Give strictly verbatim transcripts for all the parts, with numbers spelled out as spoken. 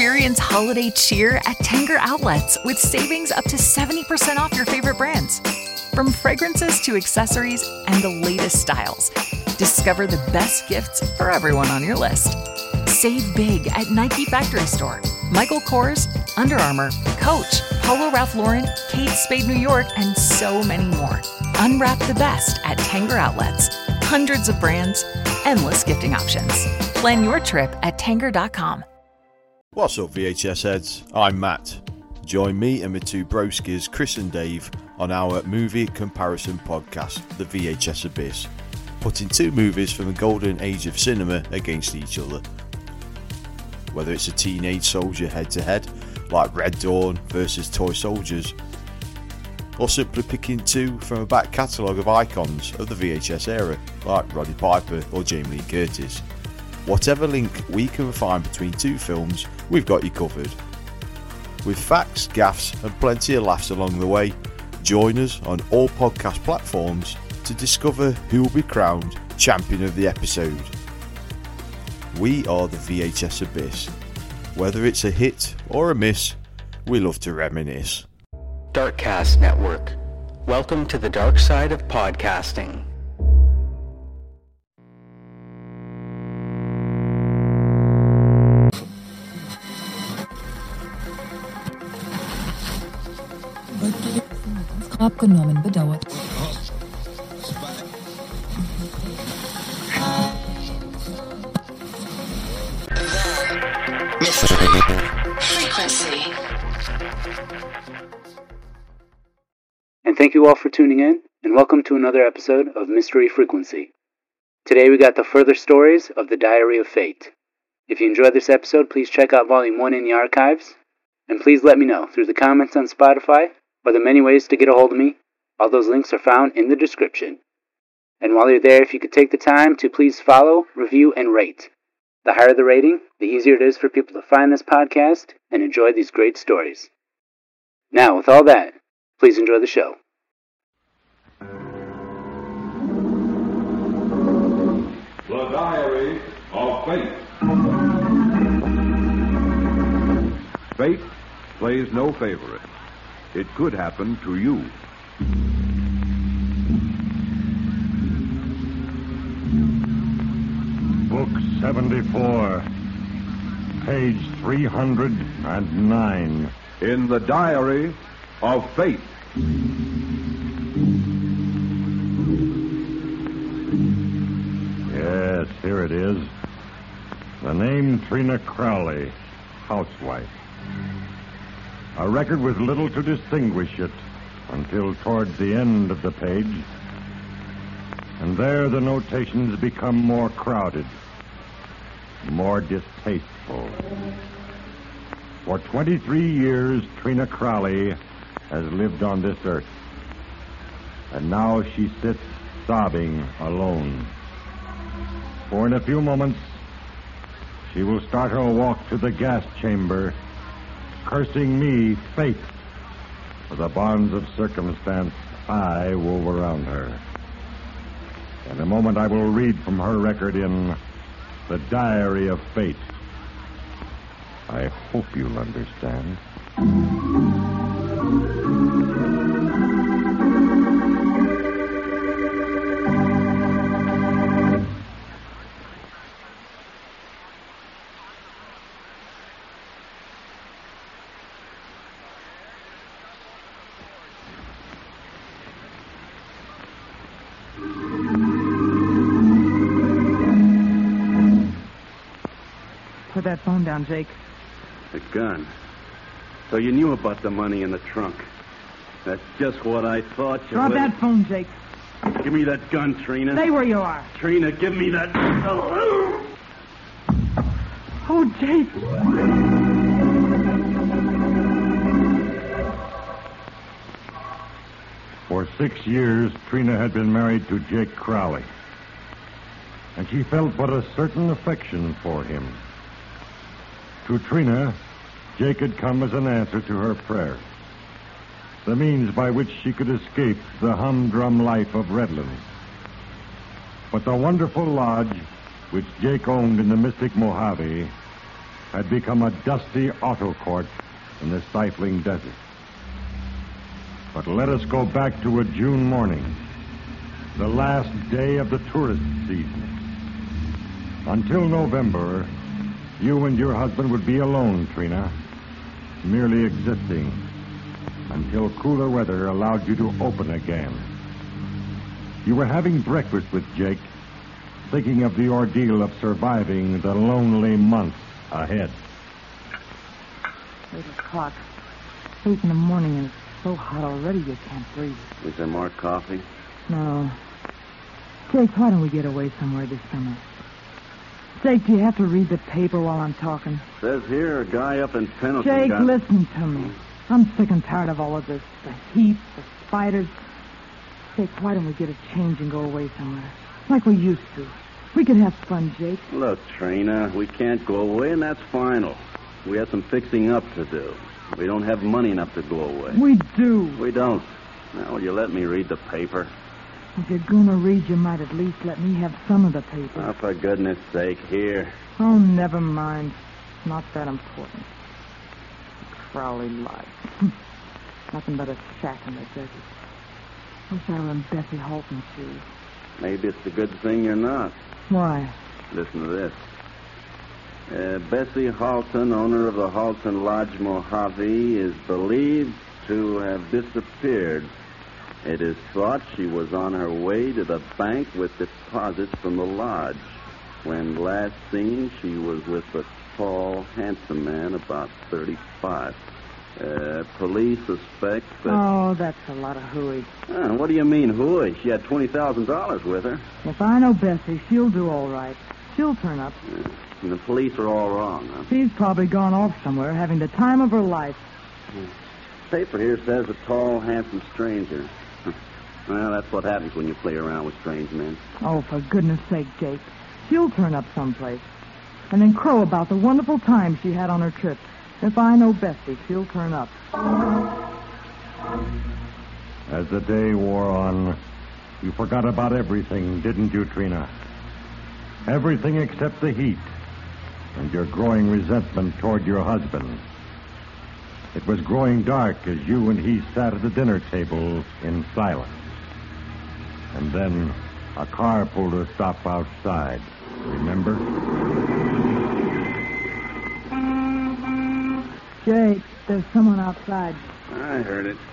Experience holiday cheer at Tanger Outlets with savings up to seventy percent off your favorite brands. From fragrances to accessories and the latest styles, discover the best gifts for everyone on your list. Save big at Nike Factory Store, Michael Kors, Under Armour, Coach, Polo Ralph Lauren, Kate Spade New York, and so many more. Unwrap the best at Tanger Outlets. Hundreds of brands, endless gifting options. Plan your trip at tanger dot com. What's up, V H S heads? I'm Matt. Join me and my two broskies, Chris and Dave, on our movie comparison podcast, The V H S Abyss, putting two movies from the golden age of cinema against each other. Whether it's a teenage soldier head-to-head, like Red Dawn versus Toy Soldiers, or simply picking two from a back catalogue of icons of the V H S era, like Roddy Piper or Jamie Lee Curtis. Whatever link we can find between two films, we've got you covered. With facts, gaffes and plenty of laughs along the way, join us on all podcast platforms to discover who will be crowned champion of the episode. We are the V H S Abyss. Whether it's a hit or a miss, we love to reminisce. Darkcast Network. Welcome to the dark side of podcasting. Abgenommen, bedauert. Mystery Frequency. And thank you all for tuning in, and welcome to another episode of Mystery Frequency. Today we got the further stories of the Diary of Fate. If you enjoyed this episode, please check out Volume one in the archives, and please let me know through the comments on Spotify or the many ways to get a hold of me. All those links are found in the description. And while you're there, if you could take the time to please follow, review, and rate. The higher the rating, the easier it is for people to find this podcast and enjoy these great stories. Now, with all that, please enjoy the show. The Diary of Fate. Fate plays no favorite. It could happen to you. Book seventy-four, page three hundred nine. In the Diary of Fate. Yes, here it is. The name Trina Crowley, housewife. A record with little to distinguish it until towards the end of the page. And there the notations become more crowded, more distasteful. For twenty-three years, Trina Crowley has lived on this earth. And now she sits sobbing alone. For in a few moments, she will start her walk to the gas chamber, cursing me, fate, for the bonds of circumstance I wove around her. In a moment, I will read from her record in The Diary of Fate. I hope you'll understand. Put that phone down, Jake. The gun. So you knew about the money in the trunk. That's just what I thought. You Drop little... that phone, Jake. Give me that gun, Trina. Stay where you are. Trina, give me that... Oh, oh Jake. For six years, Trina had been married to Jake Crowley. And she felt but a certain affection for him. To Trina, Jake had come as an answer to her prayer, the means by which she could escape the humdrum life of Redlands. But the wonderful lodge which Jake owned in the mystic Mojave had become a dusty auto court in the stifling desert. But let us go back to a June morning, the last day of the tourist season. Until November, you and your husband would be alone, Trina, merely existing until cooler weather allowed you to open again. You were having breakfast with Jake, thinking of the ordeal of surviving the lonely months ahead. Eight o'clock. Eight in the morning, and it's so hot already you can't breathe. Is there more coffee? No. Jake, why don't we get away somewhere this summer? Jake, do you have to read the paper while I'm talking? Says here a guy up in Pendleton Jake, got... listen to me. I'm sick and tired of all of this. The heat, the spiders. Jake, why don't we get a change and go away somewhere? Like we used to. We could have fun, Jake. Look, Trina, we can't go away, and that's final. We have some fixing up to do. We don't have money enough to go away. We do. We don't. Now, will you let me read the paper? If you're going to read, you might at least let me have some of the paper. Oh, for goodness sake, here. Oh, never mind. It's not that important. Crowley life. Nothing but a shack in the desert. Wish I were in Bessie Halton's shoes. Maybe it's a good thing you're not. Why? Listen to this. Uh, Bessie Halton, owner of the Halton Lodge Mojave, is believed to have disappeared. It is thought she was on her way to the bank with deposits from the lodge. When last seen, she was with a tall, handsome man, about thirty-five. Uh, police suspect that... Oh, that's a lot of hooey. Uh, what do you mean, hooey? She had twenty thousand dollars with her. If I know Bessie, she'll do all right. She'll turn up. Yeah. And the police are all wrong, huh? She's probably gone off somewhere, having the time of her life. Yeah. Paper here says a tall, handsome stranger. Well, that's what happens when you play around with strange men. Oh, for goodness sake, Jake. She'll turn up someplace. And then crow about the wonderful time she had on her trip. If I know Bessie, she'll turn up. As the day wore on, you forgot about everything, didn't you, Trina? Everything except the heat and your growing resentment toward your husband. It was growing dark as you and he sat at the dinner table in silence. And then a car pulled a stop outside. Remember? Jake, there's someone outside. I heard it.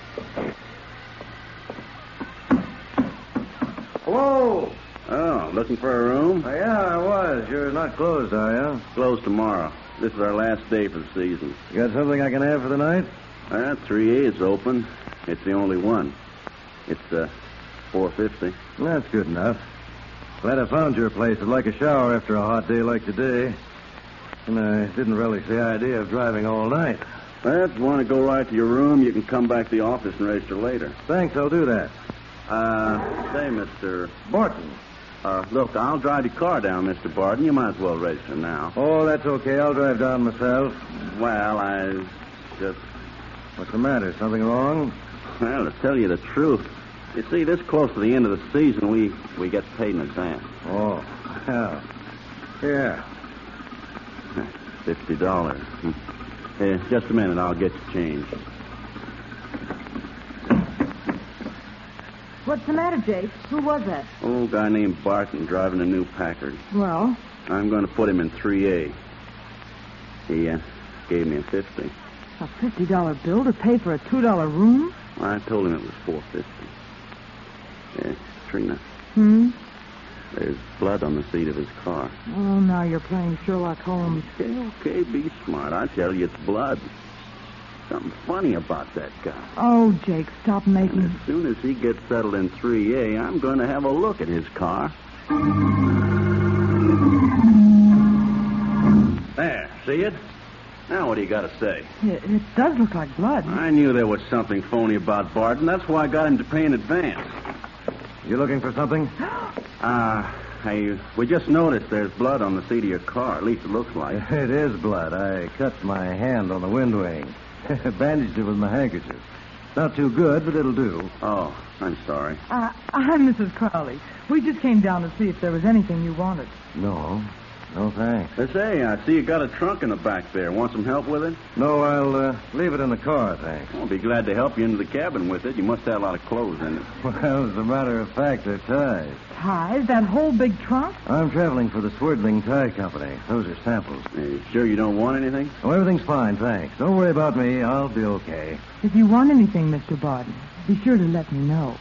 Hello? Oh, looking for a room? Uh, yeah, I was. You're not closed, are you? Closed tomorrow. This is our last day for the season. You got something I can have for the night? Uh, three A is open. It's the only one. It's uh, four fifty. That's good enough. Glad I found your place. I'd like a shower after a hot day like today. And I didn't relish the idea of driving all night. Well, if you want to go right to your room, you can come back to the office and register later. Thanks, I'll do that. Uh, say, Mister Barton. Uh, look, I'll drive your car down, Mister Barton. You might as well register now. Oh, that's okay. I'll drive down myself. Well, I just... What's the matter? Something wrong? Well, to tell you the truth, you see, this close to the end of the season, we, we get paid in advance. Oh, yeah. Yeah. Fifty dollars. Hey, just a minute, I'll get you change. What's the matter, Jake? Who was that? Old guy named Barton driving a new Packard. Well? I'm going to put him in three A. He uh, gave me a fifty. A fifty dollar bill to pay for a two dollar room? I told him it was four fifty. Yeah, Trina. Hmm? There's blood on the seat of his car. Oh, now you're playing Sherlock Holmes. Okay, okay, be smart. I tell you, it's blood. Something funny about that guy. Oh, Jake, stop making... And as soon as he gets settled in three A, I'm going to have a look at his car. There, see it? Now what do you got to say? It, it does look like blood. I knew there was something phony about Barton. That's why I got him to pay in advance. You looking for something? Uh, I, we just noticed there's blood on the seat of your car. At least it looks like. It is blood. I cut my hand on the wind wing. Bandaged it with my handkerchief. Not too good, but it'll do. Oh, I'm sorry. Uh, I'm Missus Crowley. We just came down to see if there was anything you wanted. No. No, thanks. They say, I see you got a trunk in the back there. Want some help with it? No, I'll uh, leave it in the car, thanks. I'll be glad to help you into the cabin with it. You must have a lot of clothes in it. Well, as a matter of fact, they're ties. Ties? That whole big trunk? I'm traveling for the Swerdling Tie Company. Those are samples. Are you sure you don't want anything? Oh, everything's fine, thanks. Don't worry about me. I'll be okay. If you want anything, Mister Barton, be sure to let me know.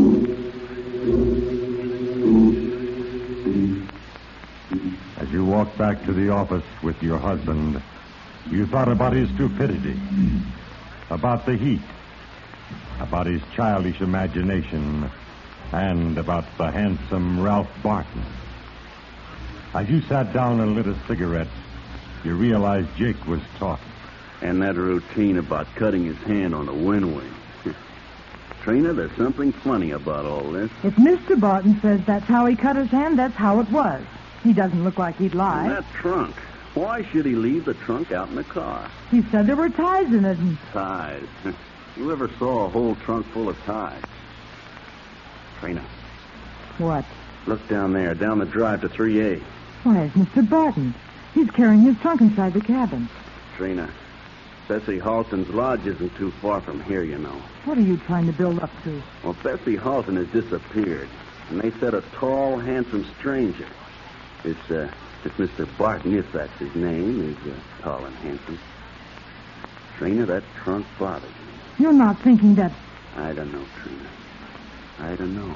As you walked back to the office with your husband, you thought about his stupidity, about the heat, about his childish imagination, and about the handsome Ralph Barton. As you sat down and lit a cigarette, you realized Jake was talking. And that routine about cutting his hand on the wind wing. Trina, there's something funny about all this. If Mister Barton says that's how he cut his hand, that's how it was. He doesn't look like he'd lie. And that trunk. Why should he leave the trunk out in the car? He said there were ties in it. And... Ties? You ever saw a whole trunk full of ties? Trina. What? Look down there, down the drive to three A. Why, it's Mister Barton. He's carrying his trunk inside the cabin. Trina, Bessie Halton's lodge isn't too far from here, you know. What are you trying to build up to? Well, Bessie Halton has disappeared, and they said a tall, handsome stranger. This, uh, this Mister Barton, if that's his name, is uh, tall and handsome. Trina, that trunk bothers me. You're not thinking that... I don't know, Trina. I don't know.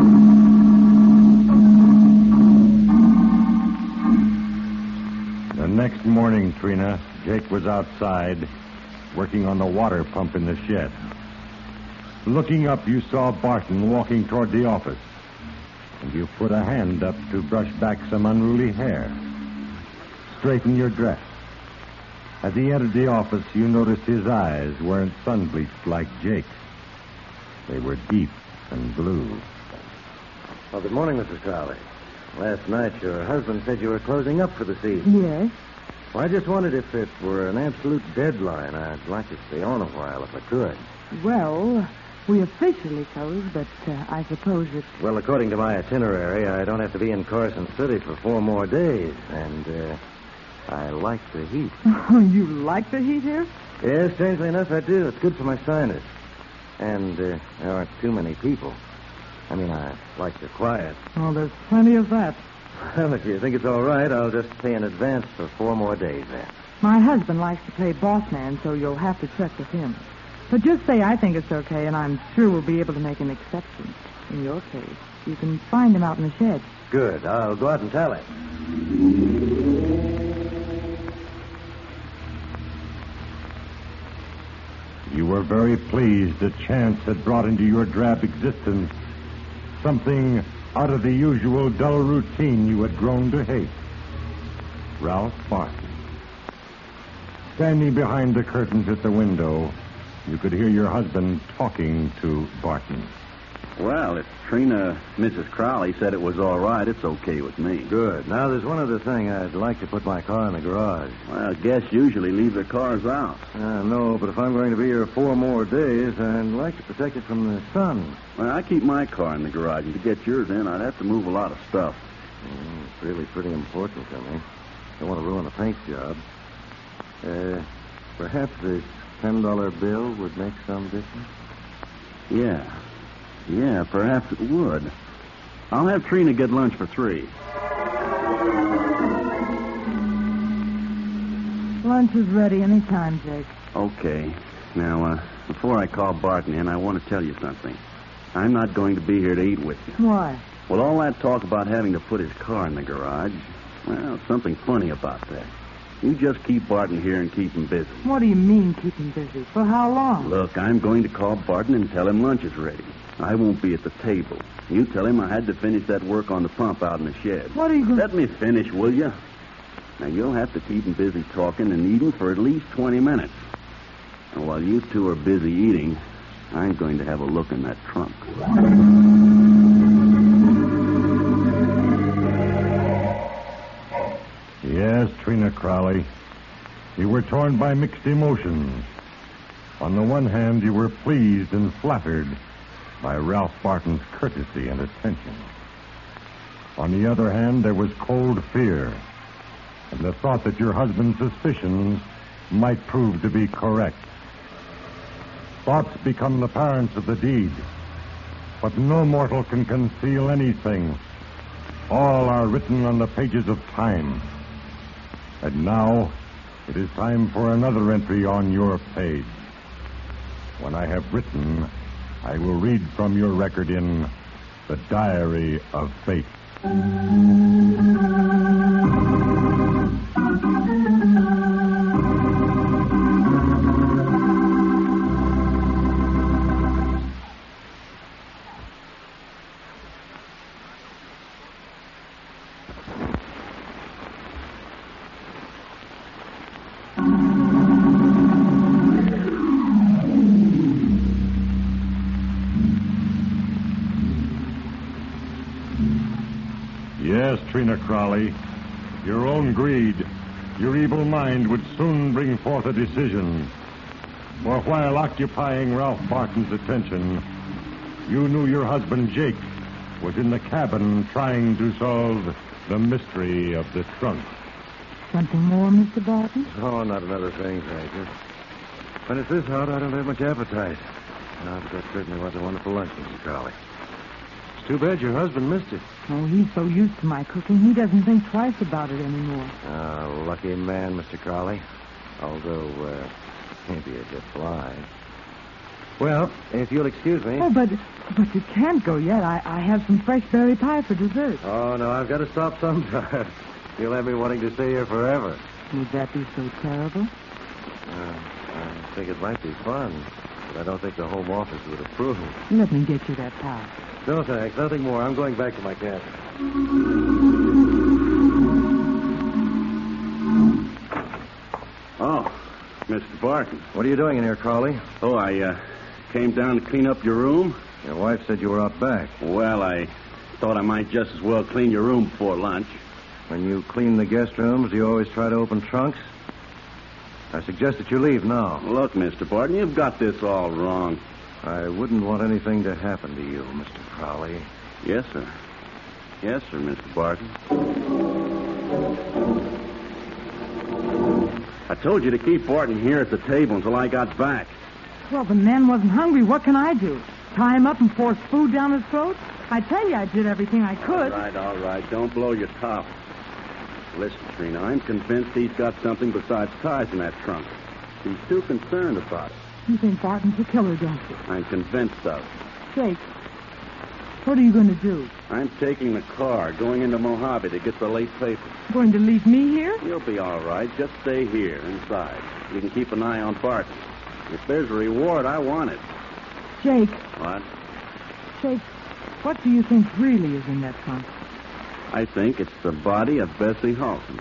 The next morning, Trina, Jake was outside, working on the water pump in the shed. Looking up, you saw Barton walking toward the office, and you put a hand up to brush back some unruly hair. Straighten your dress. As he entered the office, you noticed his eyes weren't sun-bleached like Jake's. They were deep and blue. Well, good morning, Missus Crowley. Last night, your husband said you were closing up for the season. Yes? Well, I just wondered if it were an absolute deadline. I'd like to stay on a while if I could. Well, we officially close, but uh, I suppose it's... Well, according to my itinerary, I don't have to be in Carson City for four more days, and uh, I like the heat. Oh, you like the heat here? Yes, strangely enough, I do. It's good for my sinus. And uh, there aren't too many people. I mean, I like the quiet. Oh, there's plenty of that. Well, if you think it's all right, I'll just pay in advance for four more days then. My husband likes to play boss man, so you'll have to check with him. But just say I think it's okay, and I'm sure we'll be able to make an exception. In your case, you can find him out in the shed. Good. I'll go out and tell him. You were very pleased that chance had brought into your drab existence something out of the usual dull routine you had grown to hate. Ralph Barton. Standing behind the curtains at the window, you could hear your husband talking to Barton. Well, if Trina, Missus Crowley, said it was all right, it's okay with me. Good. Now, there's one other thing. I'd like to put my car in the garage. Well, guests usually leave their cars out. Uh, no, but if I'm going to be here four more days, I'd like to protect it from the sun. Well, I keep my car in the garage, and to get yours in, I'd have to move a lot of stuff. Mm, it's really pretty important to me. Don't want to ruin the paint job. Uh, perhaps this ten dollar bill would make some difference? Yeah. Yeah, perhaps it would. I'll have Trina get lunch for three. Lunch is ready any time, Jake. Okay. Now, uh, before I call Barton in, I want to tell you something. I'm not going to be here to eat with you. Why? Well, all that talk about having to put his car in the garage, well, something funny about that. You just keep Barton here and keep him busy. What do you mean, keep him busy? For how long? Look, I'm going to call Barton and tell him lunch is ready. I won't be at the table. You tell him I had to finish that work on the pump out in the shed. What are you going to... Let me finish, will you? Now, you'll have to keep him busy talking and eating for at least twenty minutes. And while you two are busy eating, I'm going to have a look in that trunk. Yes, Trina Crowley. You were torn by mixed emotions. On the one hand, you were pleased and flattered by Ralph Barton's courtesy and attention. On the other hand, there was cold fear and the thought that your husband's suspicions might prove to be correct. Thoughts become the parents of the deed, but no mortal can conceal anything. All are written on the pages of time. And now, it is time for another entry on your page. When I have written, I will read from your record in The Diary of Fate. Yes, Trina Crowley, your own greed, your evil mind would soon bring forth a decision. For while occupying Ralph Barton's attention, you knew your husband, Jake, was in the cabin trying to solve the mystery of the trunk. Something more, Mister Barton? Oh, not another thing, thank you. When it's this hot, I don't have much appetite. No, but that certainly was a wonderful lunch, Missus Crowley. It's too bad your husband missed it. Oh, he's so used to my cooking, he doesn't think twice about it anymore. Ah, lucky man, Mister Crowley. Although, uh, maybe a bit blind. Well, if you'll excuse me. Oh, but but you can't go yet. I, I have some fresh berry pie for dessert. Oh, no, I've got to stop sometime. You'll have me wanting to stay here forever. Would that be so terrible? Uh, I think it might be fun, but I don't think the Home Office would approve. Let me get you that pie. No, thanks. Nothing more. I'm going back to my cabin. Oh, Mister Barton. What are you doing in here, Crowley? Oh, I uh, came down to clean up your room. Your wife said you were out back. Well, I thought I might just as well clean your room before lunch. When you clean the guest rooms, do you always try to open trunks? I suggest that you leave now. Look, Mister Barton, you've got this all wrong. I wouldn't want anything to happen to you, Mister Crowley. Yes, sir. Yes, sir, Mister Barton. I told you to keep Barton here at the table until I got back. Well, the man wasn't hungry. What can I do? Tie him up and force food down his throat? I tell you, I did everything I could. All right, all right. Don't blow your top. Listen, Trina, I'm convinced he's got something besides ties in that trunk. He's too concerned about it. You think Barton's a killer, don't you? I'm convinced of it. Jake, what are you going to do? I'm taking the car, going into Mojave to get the late paper. Going to leave me here? You'll be all right. Just stay here, inside. You can keep an eye on Barton. If there's a reward, I want it. Jake. What? Jake, what do you think really is in that trunk? I think it's the body of Bessie Halton.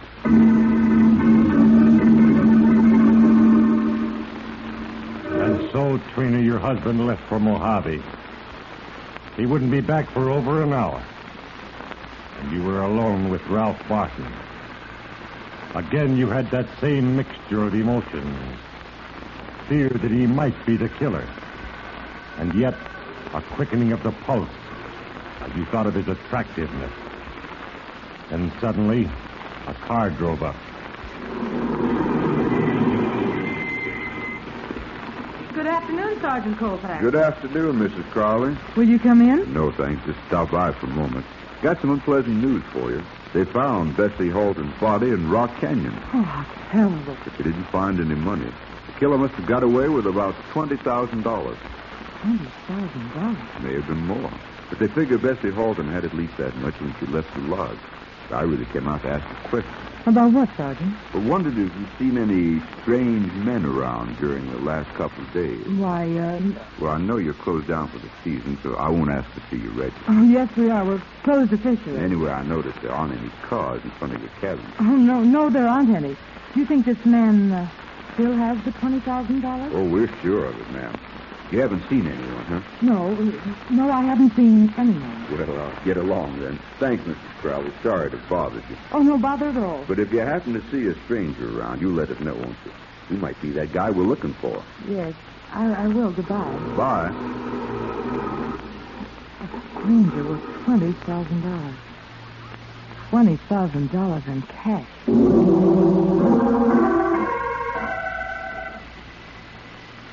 And so, Trina, your husband left for Mojave. He wouldn't be back for over an hour. And you were alone with Ralph Barton. Again, you had that same mixture of emotions. Fear that he might be the killer. And yet, a quickening of the pulse as you thought of his attractiveness. And suddenly, a car drove up. Good afternoon, Sergeant Colfax. Good afternoon, Missus Crowley. Will you come in? No, thanks. Just stop by for a moment. Got some unpleasant news for you. They found Bessie Halton's body in Rock Canyon. Oh, how terrible. But they didn't find any money. The killer must have got away with about twenty thousand dollars. twenty thousand dollars? May have been more. But they figure Bessie Halton had at least that much when she left the lodge. I really came out to ask a question. About what, Sergeant? I wondered if you'd seen any strange men around during the last couple of days. Why, uh... Well, I know you're closed down for the season, so I won't ask to see you registered. Oh, yes, we are. We're closed officially. Anyway, I noticed there aren't any cars in front of your cabin. Oh, no, no, there aren't any. Do you think this man uh, still has the twenty thousand dollars? Oh, we're sure of it, ma'am. You haven't seen anyone, huh? No, no, I haven't seen anyone. Well, uh, get along then. Thanks, Missus Crowley. Sorry to bother you. Oh, no bother at all. But if you happen to see a stranger around, you let us know, won't you? He might be that guy we're looking for. Yes, I, I will. Goodbye. Bye. A stranger with twenty thousand dollars. Twenty thousand dollars in cash.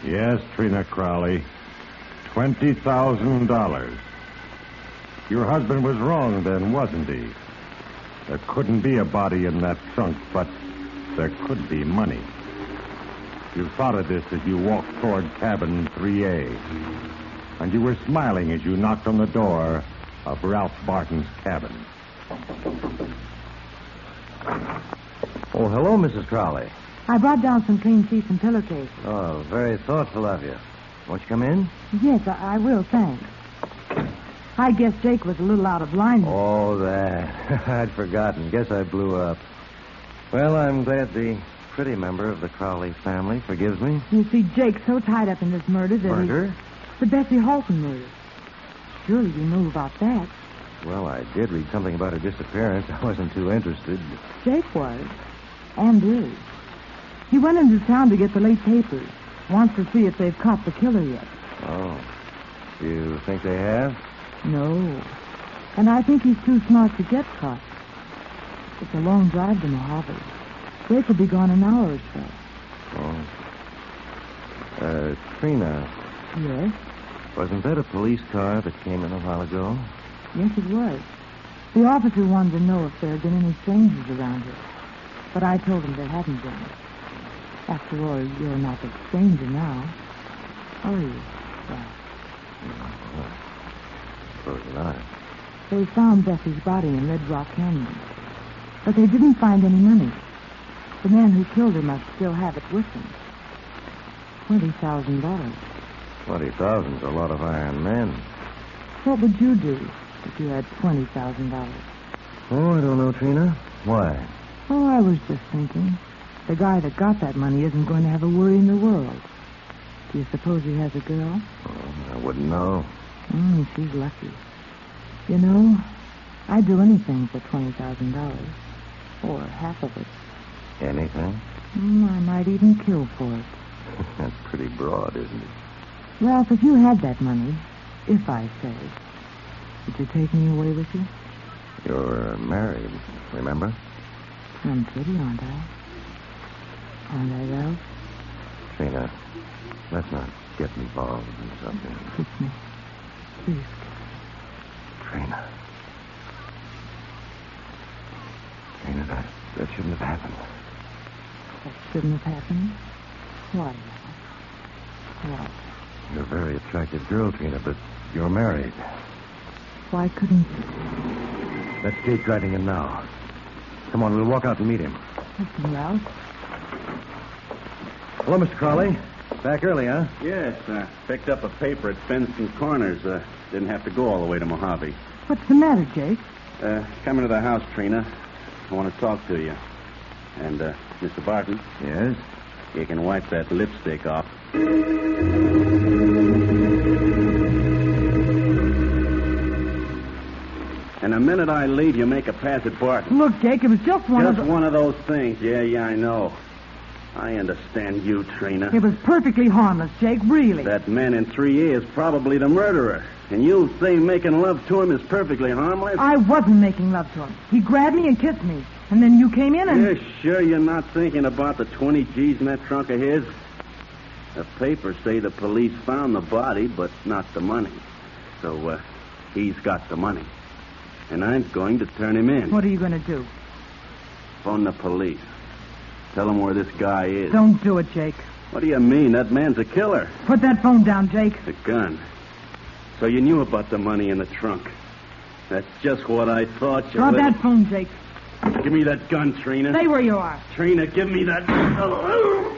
Yes, Trina Crowley. Twenty thousand dollars. Your husband was wrong then, wasn't he? There couldn't be a body in that trunk, but there could be money. You thought of this as you walked toward cabin three A. And you were smiling as you knocked on the door of Ralph Barton's cabin. Oh, hello, Missus Crowley. I brought down some clean sheets and pillowcases. Oh, very thoughtful of you. Won't you come in? Yes, I, I will, thanks. I guess Jake was a little out of line. Oh, that. I'd forgotten. Guess I blew up. Well, I'm glad the pretty member of the Crowley family forgives me. You see, Jake's so tied up in this murder that Murder? he... The Bessie Halton murder. Surely you knew about that. Well, I did read something about her disappearance. I wasn't too interested. Jake was. And is. He went into town to get the late papers. Wants to see if they've caught the killer yet. Oh. Do you think they have? No. And I think he's too smart to get caught. It's a long drive to Mojave. Jake will be gone an hour or so. Oh. Uh, Trina. Yes? Wasn't that a police car that came in a while ago? Yes, it was. The officer wanted to know if there had been any strangers around here. But I told him there hadn't been. After all, you're not a stranger now. Are you? Well, no, I suppose not. They found Bessie's body in Red Rock Canyon. But they didn't find any money. The man who killed her must still have it with him. Twenty thousand dollars. Twenty thousand's a lot of iron men. What would you do if you had twenty thousand dollars? Oh, I don't know, Trina. Why? Oh, I was just thinking. The guy that got that money isn't going to have a worry in the world. Do you suppose he has a girl? Oh, I wouldn't know. Mm, she's lucky. You know, I'd do anything for twenty thousand dollars. Or half of it. Anything? Mm, I might even kill for it. That's pretty broad, isn't it? Ralph, if you had that money, if I say, would you take me away with you? You're married, remember? I'm pretty, aren't I? Aren't I, Ralph? Trina, let's not get involved in something. Kiss me. Please. Trina. Trina, that, that shouldn't have happened. That shouldn't have happened? Why, Ralph? Why? You're a very attractive girl, Trina, but you're married. Why couldn't you? That's Jake driving in now. Come on, we'll walk out and meet him. Listen, Ralph. Hello, Mister Crowley. Back early, huh? Yes, uh, picked up a paper at Fenston Corners. Uh, didn't have to go all the way to Mojave. What's the matter, Jake? Uh, come into the house, Trina. I want to talk to you. And, uh, Mister Barton? Yes? You can wipe that lipstick off. And the minute I leave, you make a pass at Barton. Look, Jake, it was just one just of the... one of those things. Yeah, yeah, I know. I understand you, Trina. It was perfectly harmless, Jake, really. That man in three A is probably the murderer. And you say making love to him is perfectly harmless? I wasn't making love to him. He grabbed me and kissed me. And then you came in and... You're sure you're not thinking about the twenty G's in that trunk of his? The papers say the police found the body, but not the money. So, uh, he's got the money. And I'm going to turn him in. What are you going to do? Phone the police. Tell them where this guy is. Don't do it, Jake. What do you mean? That man's a killer. Put that phone down, Jake. The gun. So you knew about the money in the trunk. That's just what I thought you Drop would. that phone, Jake. Give me that gun, Trina. Stay where you are. Trina, give me that... Oh,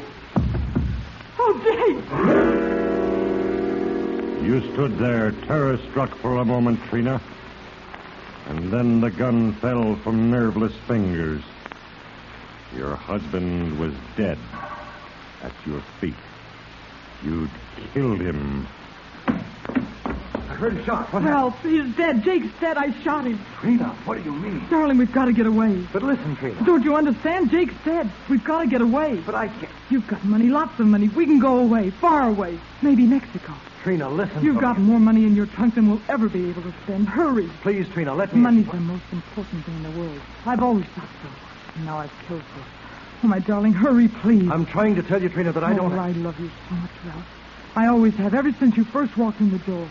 Jake! You stood there, terror-struck for a moment, Trina. And then the gun fell from nerveless fingers. Your husband was dead at your feet. You'd killed him. I heard a shot. What Ralph, he's dead. Jake's dead. I shot him. Trina, what do you mean? Darling, we've got to get away. But listen, Trina. Don't you understand? Jake's dead. We've got to get away. But I can't. You've got money, lots of money. We can go away, far away. Maybe Mexico. Trina, listen. You've got more money in your trunk than we'll ever be able to spend. Hurry. Please, Trina, let me... Money's the most important thing in the world. I've always thought so. And now I've killed for it. Oh, my darling, hurry, please. I'm trying to tell you, Trina, that I oh, don't... I love you so much, Ralph. I always have, ever since you first walked in the door.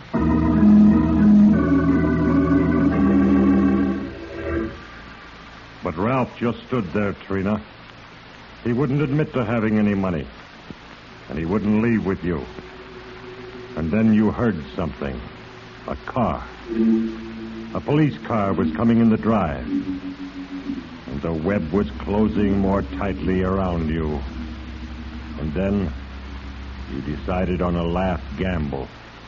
But Ralph just stood there, Trina. He wouldn't admit to having any money. And he wouldn't leave with you. And then you heard something. A car. A police car was coming in the drive. And the web was closing more tightly around you. And then you decided on a last gamble.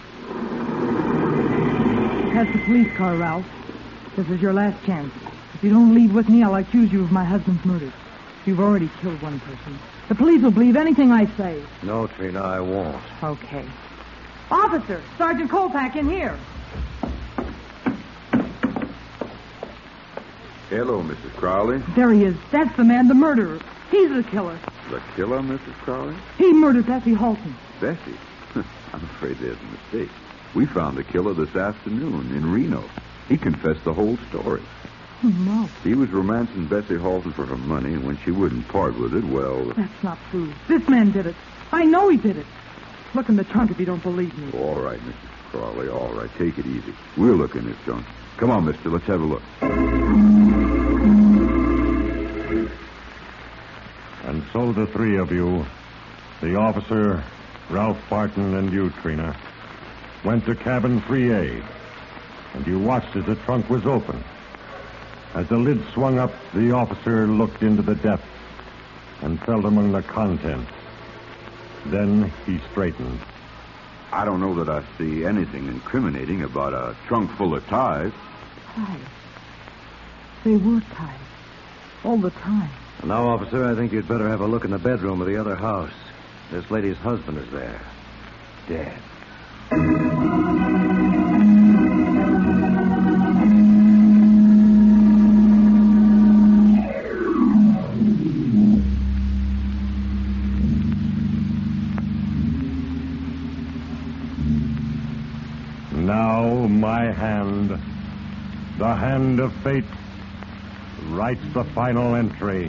That's the police car, Ralph. This is your last chance. If you don't leave with me, I'll accuse you of my husband's murder. You've already killed one person. The police will believe anything I say. No, Trina, I won't. Okay. Officer, Sergeant Kolpak in here. Hello, Missus Crowley. There he is. That's the man, the murderer. He's the killer. The killer, Missus Crowley? He murdered Bessie Halton. Bessie? I'm afraid there's a mistake. We found the killer this afternoon in Reno. He confessed the whole story. Oh, no. He was romancing Bessie Halton for her money, and when she wouldn't part with it, well... That's not true. This man did it. I know he did it. Look in the trunk if you don't believe me. All right, Missus Crowley, all right. Take it easy. We'll look in this trunk. Come on, mister. Let's have a look. And so the three of you, the officer, Ralph Barton, and you, Trina, went to cabin three A, and you watched as the trunk was open. As the lid swung up, the officer looked into the depths and felt among the contents. Then he straightened. I don't know that I see anything incriminating about a trunk full of ties. Ties? They were ties. All the time. Now, officer, I think you'd better have a look in the bedroom of the other house. This lady's husband is there. Dead. Now my hand, the hand of fate, writes the final entry.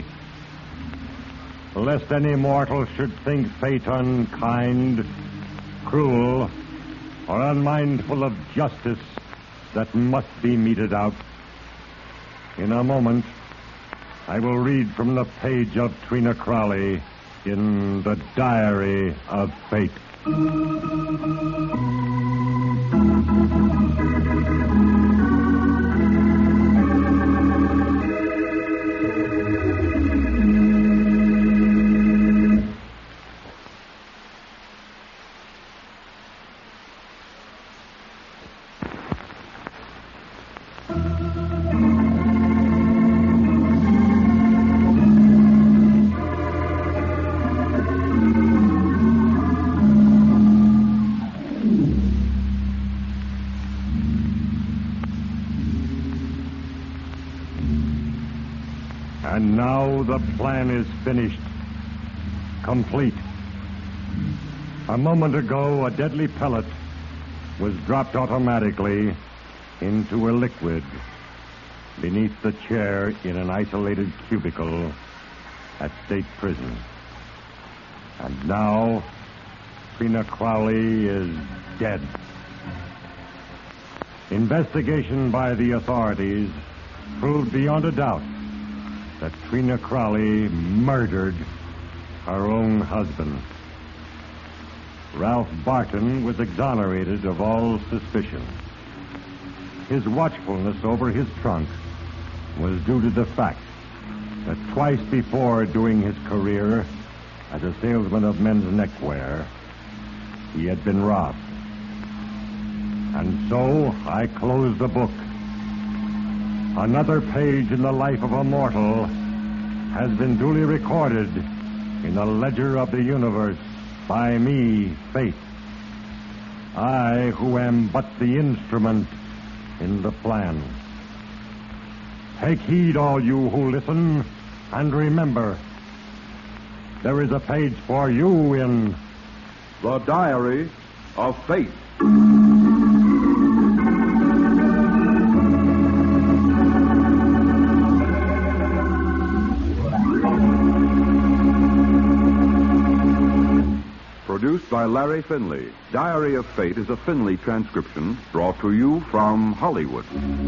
Lest any mortal should think fate unkind, cruel, or unmindful of justice that must be meted out. In a moment, I will read from the page of Trina Crowley in the Diary of Fate. And now the plan is finished. Complete. A moment ago, a deadly pellet was dropped automatically into a liquid beneath the chair in an isolated cubicle at State Prison. And now, Trina Crowley is dead. Investigation by the authorities proved beyond a doubt that Trina Crowley murdered her own husband. Ralph Barton was exonerated of all suspicion. His watchfulness over his trunk was due to the fact that twice before during his career as a salesman of men's neckwear, he had been robbed. And so I close the book. Another page in the life of a mortal has been duly recorded in the ledger of the universe by me, Fate. I, who am but the instrument in the plan. Take heed, all you who listen, and remember, there is a page for you in The Diary of Fate. Produced by Larry Finley. Diary of Fate is a Finley transcription brought to you from Hollywood.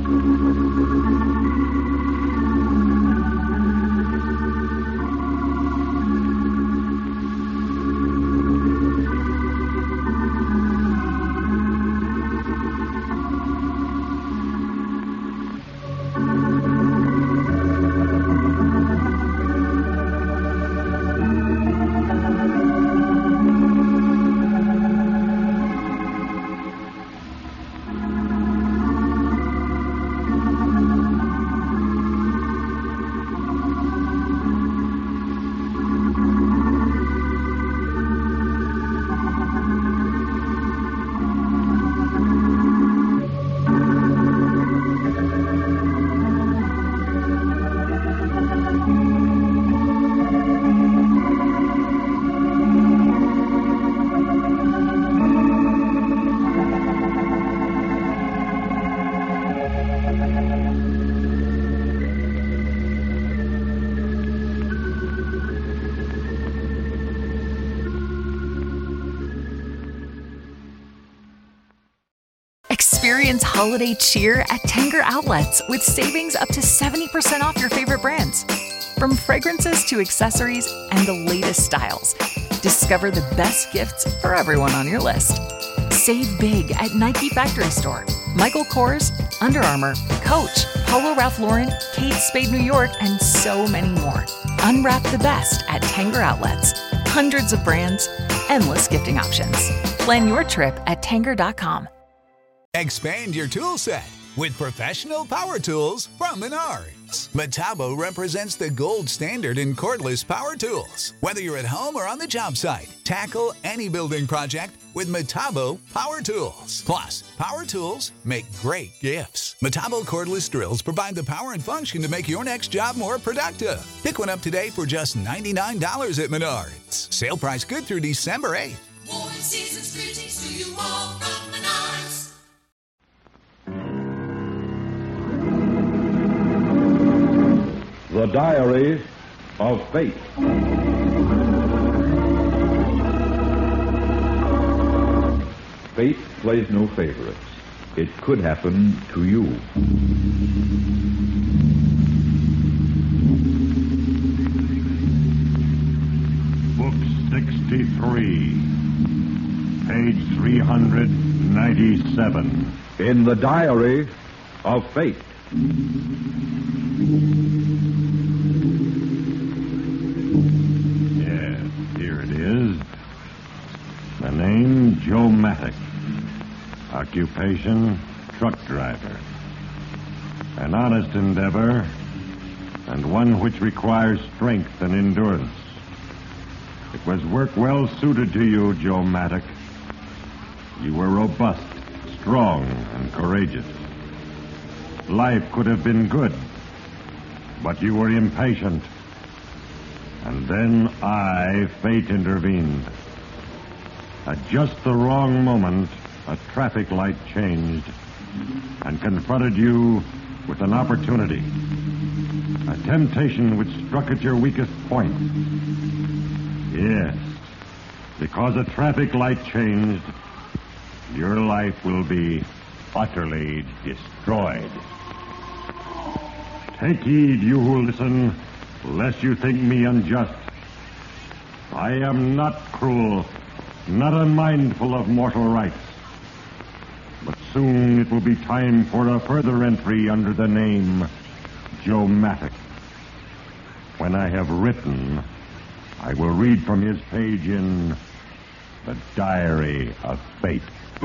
Experience holiday cheer at Tanger Outlets with savings up to seventy percent off your favorite brands. From fragrances to accessories and the latest styles, discover the best gifts for everyone on your list. Save big at Nike Factory Store, Michael Kors, Under Armour, Coach, Polo Ralph Lauren, Kate Spade New York, and so many more. Unwrap the best at Tanger Outlets. Hundreds of brands, endless gifting options. Plan your trip at Tanger dot com. Expand your tool set with professional power tools from Menards. Metabo represents the gold standard in cordless power tools. Whether you're at home or on the job site, tackle any building project with Metabo power tools. Plus, power tools make great gifts. Metabo cordless drills provide the power and function to make your next job more productive. Pick one up today for just ninety-nine dollars at Menards. Sale price good through December eighth. Warm season's greetings to you all from Menards. The Diary of Fate. Fate plays no favorites. It could happen to you. Book sixty-three, page three hundred ninety-seven. In the Diary of Fate. Yes, here it is. The name, Joe Mattick. Occupation, truck driver. An honest endeavor, and one which requires strength and endurance. It was work well suited to you, Joe Mattick. You were robust, strong, and courageous. Life could have been good, but you were impatient. And then I, fate, intervened. At just the wrong moment, a traffic light changed and confronted you with an opportunity. A temptation which struck at your weakest point. Yes, because a traffic light changed, your life will be utterly destroyed. Take heed, you who listen, lest you think me unjust. I am not cruel, not unmindful of mortal rights. But soon it will be time for a further entry under the name Joe Mattick. When I have written, I will read from his page in The Diary of Fate.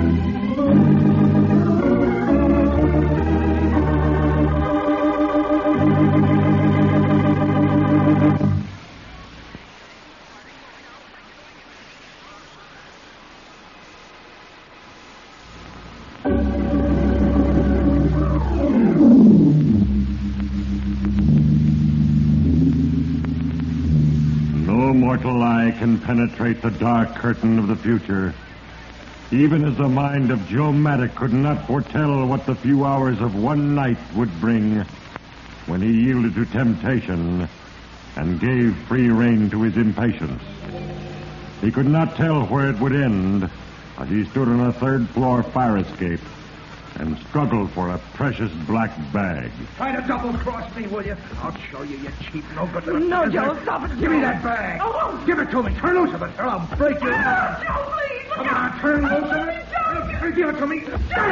Mortal eye can penetrate the dark curtain of the future, even as the mind of Joe Mattick could not foretell what the few hours of one night would bring when he yielded to temptation and gave free rein to his impatience. He could not tell where it would end as he stood on a third-floor fire escape and struggled for a precious black bag. Try to double-cross me, will you? I'll show you, you cheap, no-good... No, Joe, stop it. Give me that bag. Oh, Give it to me. Turn loose of it, or I'll break your... Oh, Joe, please. Come on, turn loose of it. Give it to me.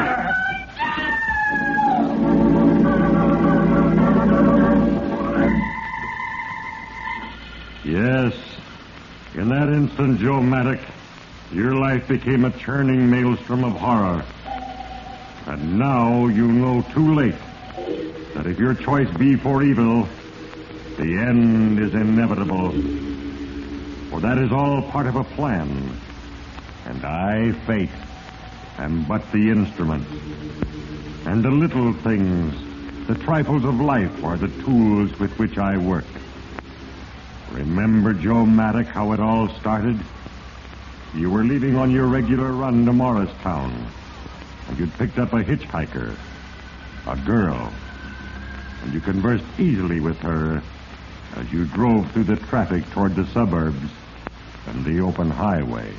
Yes, in that instant, Joe Maddock, your life became a churning maelstrom of horror. And now you know too late that if your choice be for evil, the end is inevitable. For that is all part of a plan. And I, Fate, am but the instrument. And the little things, the trifles of life, are the tools with which I work. Remember, Joe Maddock, how it all started? You were leaving on your regular run to Morristown, and you'd picked up a hitchhiker, a girl, and you conversed easily with her as you drove through the traffic toward the suburbs and the open highway.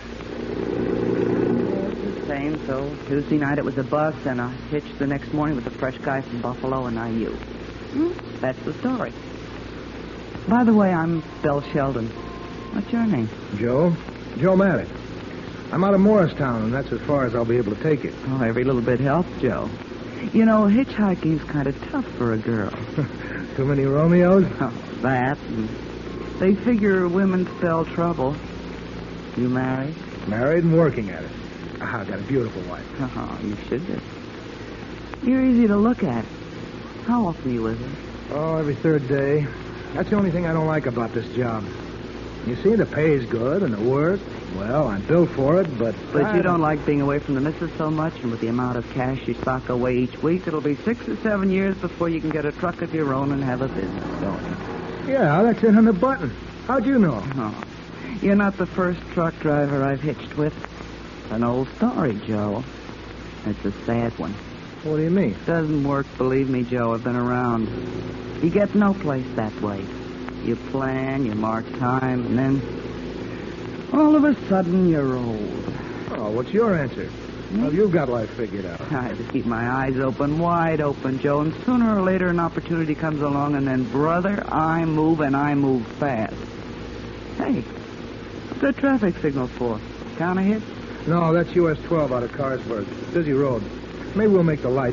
The same, so Tuesday night it was a bus and a hitch the next morning with a fresh guy from Buffalo, and now you. Hmm? That's the story. By the way, I'm Belle Sheldon. What's your name? Joe? Joe Maddock. I'm out of Morristown, and that's as far as I'll be able to take it. Oh, every little bit helps, Joe. You know, hitchhiking's kind of tough for a girl. Too many Romeos? Oh, that. And they figure women spell trouble. You married? Married and working at it. Ah, I've got a beautiful wife. Oh, you should be. You're easy to look at. How often are you with her? Oh, every third day. That's the only thing I don't like about this job. You see, the pay's good and the work, well, I'm built for it, but... But I you don't like being away from the missus so much, and with the amount of cash you sock away each week, it'll be six or seven years before you can get a truck of your own and have a business going. Yeah, that's it on the button. How'd you know? Oh, you're not the first truck driver I've hitched with. It's an old story, Joe. It's a sad one. What do you mean? Doesn't work, believe me, Joe. I've been around. You get no place that way. You plan, you mark time, and then all of a sudden you're old. Oh, what's your answer? Well, you've got life figured out. I have to keep my eyes open, wide open, Joe, and sooner or later an opportunity comes along, and then, brother, I move, and I move fast. Hey, what's that traffic signal for? Count a hit? No, that's U S twelve out of Carlsberg. Busy road. Maybe we'll make the light.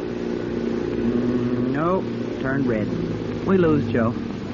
Mm, nope, turned red. We lose, Joe.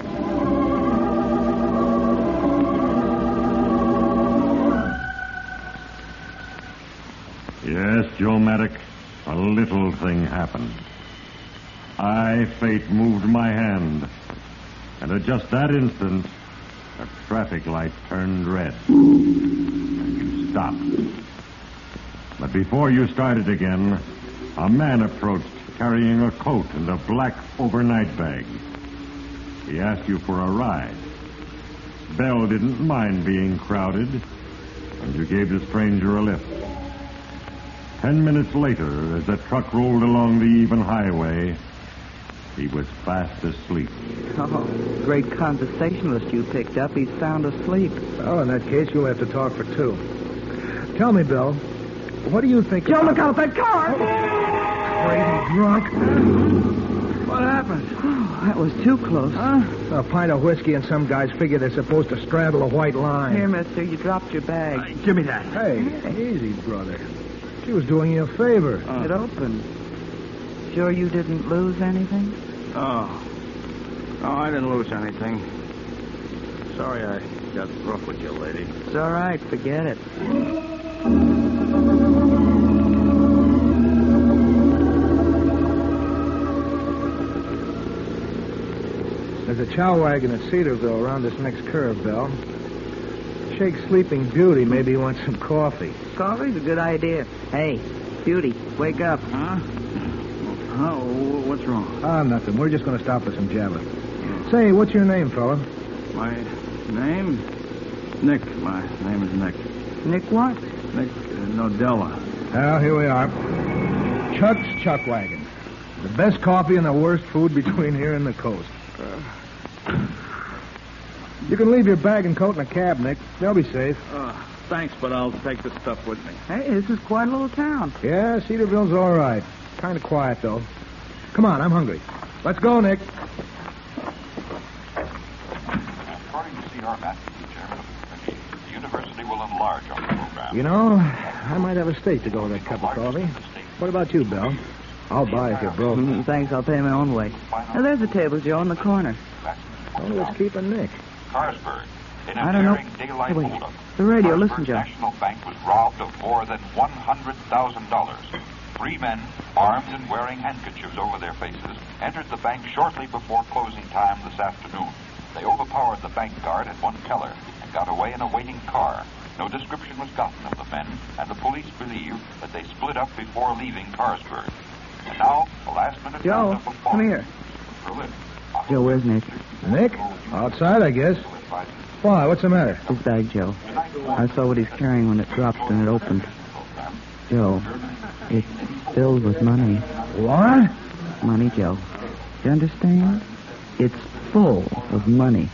Yes, Joe Maddock, a little thing happened. I, Fate, moved my hand, and at just that instant, a traffic light turned red, and you stopped. But before you started again, a man approached carrying a coat and a black overnight bag. He asked you for a ride. Belle didn't mind being crowded, and you gave the stranger a lift. Ten minutes later, as the truck rolled along the even highway, he was fast asleep. Oh, great conversationalist you picked up. He's sound asleep. Well, in that case, you'll have to talk for two. Tell me, Bill, what do you think... Joe, look out, that car! Crazy drunk. What happened? Oh, that was too close. Huh? A pint of whiskey and some guys figure they're supposed to straddle a white line. Here, mister, you dropped your bag. Uh, give me that. Hey, easy, brother. She was doing you a favor. Oh. It opened. Sure you didn't lose anything? Oh. No, I didn't lose anything. Sorry I got rough with you, lady. It's all right. Forget it. There's a chow wagon at Cedarville around this next curve, Belle. Shake's sleeping Beauty. Maybe he wants some coffee. Coffee's a good idea. Hey, Beauty, wake up. Huh? Oh, what's wrong? Ah, nothing. We're just going to stop for some java. Oh. Say, what's your name, fella? My name? Nick. My name is Nick. Nick what? Nick uh, Nodella. Well, here we are. Chuck's Chuck Wagon. The best coffee and the worst food between here and the coast. Uh, You can leave your bag and coat in a cab, Nick. They'll be safe. Uh, thanks, but I'll take the stuff with me. Hey, this is quite a little town. Yeah, Cedarville's all right. Kind of quiet, though. Come on, I'm hungry. Let's go, Nick. According to C R Matthews, the chairman of the committee, the university will enlarge on the program. You know, I might have a steak to go with that cup of coffee. What about you, Bill? I'll buy if you're broke. Mm, thanks, I'll pay my own way. Now, there's a table, Joe, in the corner. Only what's keeping Nick. Carsburg, in a I don't know. daring daylight Hey, wait. holdup. The radio, Carsburg listen, Joe. National Bank was robbed of more than one hundred thousand dollars. Three men, armed and wearing handkerchiefs over their faces, entered the bank shortly before closing time this afternoon. They overpowered the bank guard at one teller and got away in a waiting car. No description was gotten of the men, and the police believe that they split up before leaving Carsburg. And now, the last-minute Joe, roundup of come here. Berlin. Joe, where's Nick? Nick? Outside, I guess. Why? What's the matter? His bag, Joe. I saw what he's carrying when it dropped and it opened. Joe, it's filled with money. What? Money, Joe. Do you understand? It's full of money.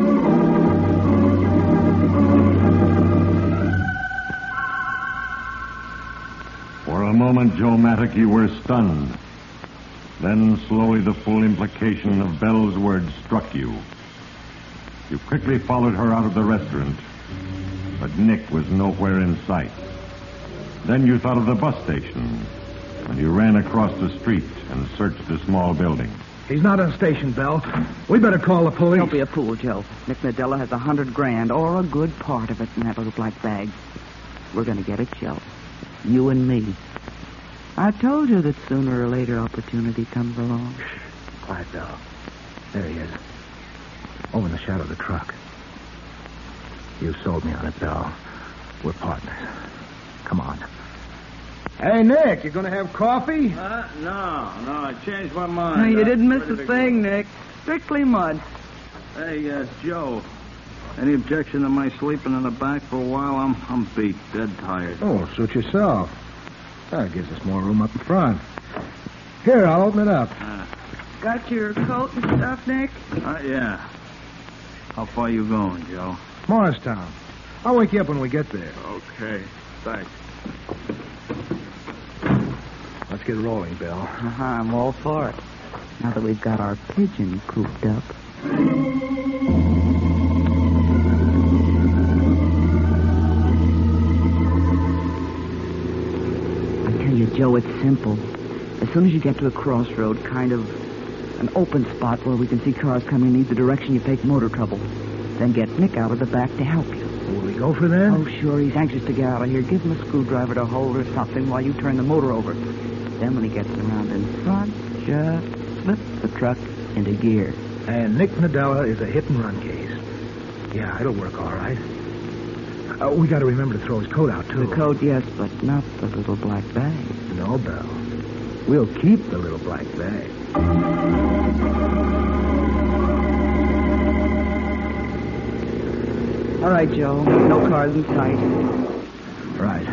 For a moment, Joe Mattock, you were stunned. Then slowly the full implication of Belle's words struck you. You quickly followed her out of the restaurant, but Nick was nowhere in sight. Then you thought of the bus station, and you ran across the street and searched the small building. He's not on station, Bell. We better call the police. Don't be a fool, Joe. Nick Nadella has a hundred grand, or a good part of it, in that little black bag. We're going to get it, Joe. You and me. I told you that sooner or later opportunity comes along. Quiet, Bell. There he is. Over in the shadow of the truck. You sold me on it, Bell. We're partners. Come on. Hey, Nick, you going to have coffee? Uh, no, no, I changed my mind. No, you I'm didn't miss ready a to thing, go. Nick. Strictly mud. Hey, uh, Joe. Any objection to my sleeping in the back for a while? I'm I'm beat, dead tired. Oh, suit yourself. That gives us more room up in front. Here, I'll open it up. Uh, Got your coat and stuff, Nick? uh, yeah. How far you going, Joe? Morristown. I'll wake you up when we get there. Okay, thanks. Let's get rolling, Bill. Uh-huh, I'm all for it. Now that we've got our pigeon cooped up. I tell you, Joe, it's simple. As soon as you get to a crossroad, kind of an open spot where we can see cars coming in either direction, you take motor trouble. Then get Nick out of the back to help you. Will we go for that? Oh, sure. He's anxious to get out of here. Give him a screwdriver to hold or something while you turn the motor over. Then when he gets around in front, just slip the truck into gear. And Nick Nadella is a hit-and-run case. Yeah, it'll work all right. Uh, we got to remember to throw his coat out, too. The coat, yes, but not the little black bag. No, Bell. We'll keep the little black bag. All right, Joe. No cars in sight. Right.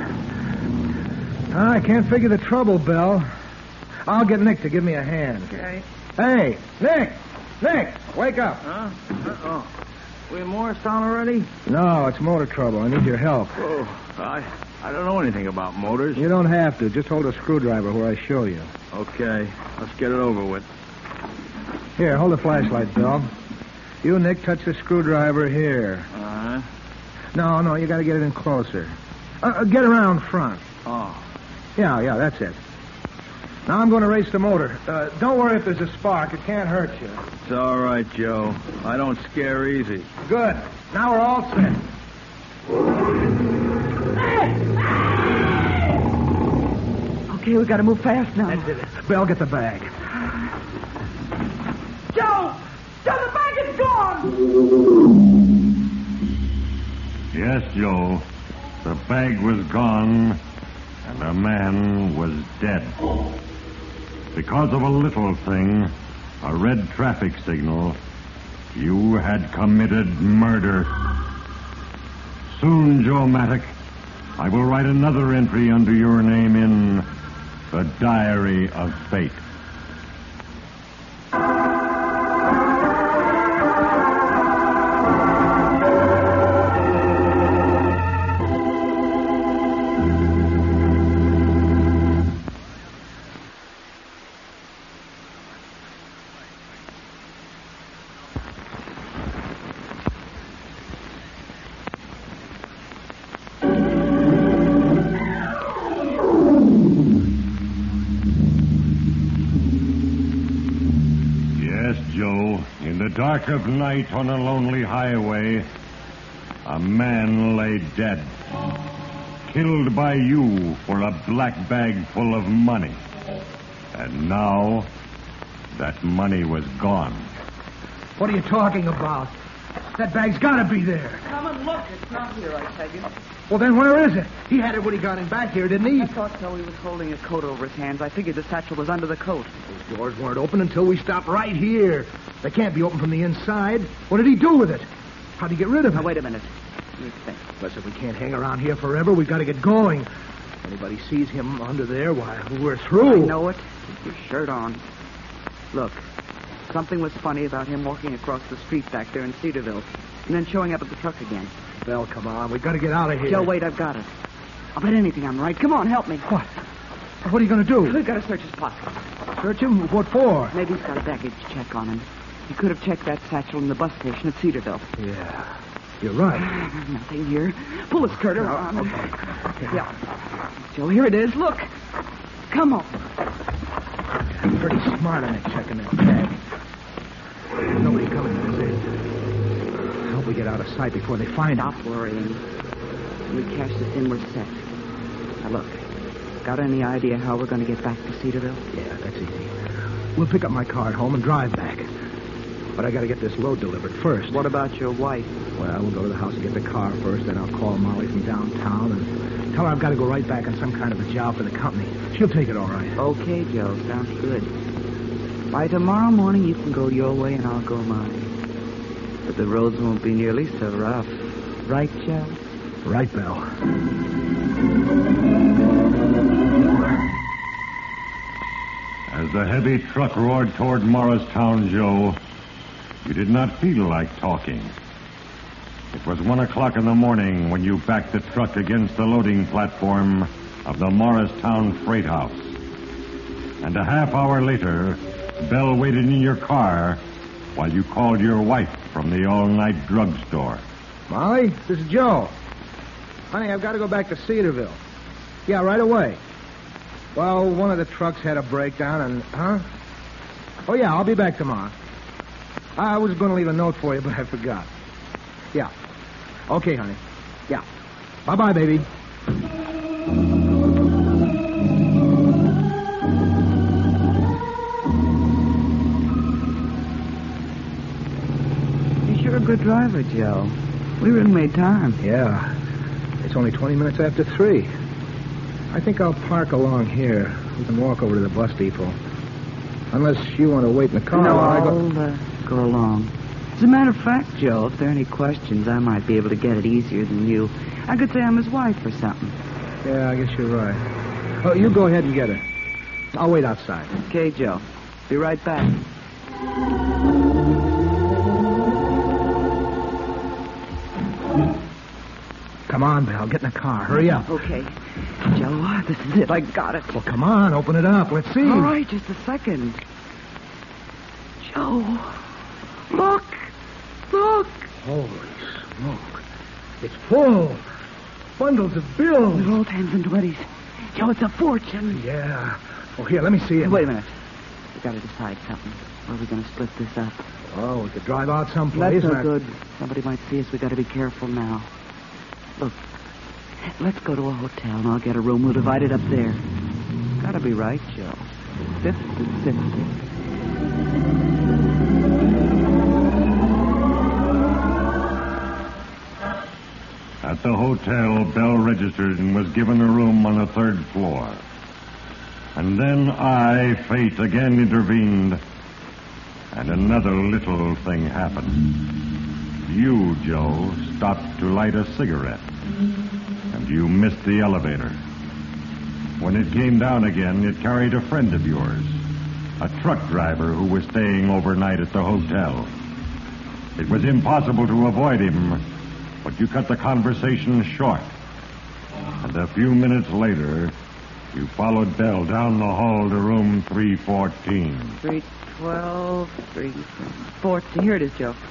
I can't figure the trouble, Bell. I'll get Nick to give me a hand. Okay. Hey, Nick! Nick! Wake up! Huh? Uh-oh. We in Morristown already? No, it's motor trouble. I need your help. Oh, I, I don't know anything about motors. You don't have to. Just hold a screwdriver where I show you. Okay, let's get it over with. Here, hold the flashlight, Bell. You, Nick, touch the screwdriver here. Uh-huh. No, no, you got to get it in closer. Uh, get around front. Oh. Yeah, yeah, that's it. Now I'm going to race the motor. Uh, don't worry if there's a spark. It can't hurt you. It's all right, Joe. I don't scare easy. Good. Now we're all set. Okay, we got to move fast now. That's it. Bell, get the bag. Joe! Joe, the bag is gone! Yes, Joe. The bag was gone, and the man was dead. Because of a little thing, a red traffic signal, you had committed murder. Soon, Joe Mattock, I will write another entry under your name in the Diary of Fate. dark of night on a lonely highway, a man lay dead, killed by you for a black bag full of money. And now, that money was gone. What are you talking about? That bag's got to be there. Come and look. It's not here, I tell you. Well, then where is it? He had it when he got him back here, didn't he? I thought so. He was holding a coat over his hands. I figured the satchel was under the coat. Those doors weren't open until we stopped right here. They can't be open from the inside. What did he do with it? How'd he get rid of it? Now, wait a minute. What do you think? Listen, we can't hang around here forever. We've got to get going. If anybody sees him under there, why, we're through. I know it. Keep your shirt on. Look, something was funny about him walking across the street back there in Cedarville and then showing up at the truck again. Belle, come on. We've got to get out of here. Joe, wait, I've got it. I'll bet anything I'm right. Come on, help me. What? What are you going to do? We've got to search his pocket. Search him? What for? Maybe he's got a baggage check on him. He could have checked that satchel in the bus station at Cedarville. Yeah, you're right. Nothing here. Pull his skirt around. Oh, okay. okay. Yeah. Joe, here it is. Look. Come on. I'm pretty smart on it, checking that bag. Nobody coming in, is there? I hope we get out of sight before they find Stop us. Stop worrying. When we cash this in, we're set. Now, look. Got any idea how we're going to get back to Cedarville? Yeah, that's easy. We'll pick up my car at home and drive back. But I got to get this load delivered first. What about your wife? Well, we'll go to the house and get the car first, then I'll call Molly from downtown and tell her I've got to go right back on some kind of a job for the company. She'll take it all right. Okay, Joe. Sounds good. By tomorrow morning, you can go your way and I'll go mine. But the roads won't be nearly so rough. Right, Joe? Right, Belle. As the heavy truck roared toward Morristown, Joe, you did not feel like talking. It was one o'clock in the morning when you backed the truck against the loading platform of the Morristown Freight House. And a half hour later, Belle waited in your car while you called your wife from the all-night drugstore. Molly, this is Joe. Honey, I've got to go back to Cedarville. Yeah, right away. Well, one of the trucks had a breakdown and... Huh? Oh, yeah, I'll be back tomorrow. I was going to leave a note for you, but I forgot. Yeah. Okay, honey. Yeah. Bye-bye, baby. You're sure a good driver, Joe. We really made time. Yeah. It's only twenty minutes after three. I think I'll park along here. We can walk over to the bus depot. Unless you want to wait in the car no, while I go... I'll uh, go along. As a matter of fact, Joe, if there are any questions, I might be able to get it easier than you. I could say I'm his wife or something. Yeah, I guess you're right. Oh, you go ahead and get her. I'll wait outside. Okay, Joe. Be right back. Come on, Belle. Get in the car. Hurry up. Okay. Joe, this is it. I got it. Well, come on. Open it up. Let's see. All right, just a second. Joe, look. Look. Holy smoke. It's full. Bundles of bills. Old tens and twenties. Joe, it's a fortune. Yeah. Oh, here, let me see it. Wait a minute. We got to decide something. Where are we going to split this up? Oh, we could drive out someplace. That's no good. Somebody might see us. We got to be careful now. Look, let's go to a hotel and I'll get a room. We'll divide it up there. Gotta be right, Joe. Fifty-fifty. At the hotel, Belle registered and was given a room on the third floor. And then I, fate, again intervened, and another little thing happened. You, Joe, stopped to light a cigarette, and you missed the elevator. When it came down again, it carried a friend of yours, a truck driver who was staying overnight at the hotel. It was impossible to avoid him, but you cut the conversation short. And a few minutes later, you followed Belle down the hall to room three fourteen. three twelve, three fourteen. Here it is, Joe.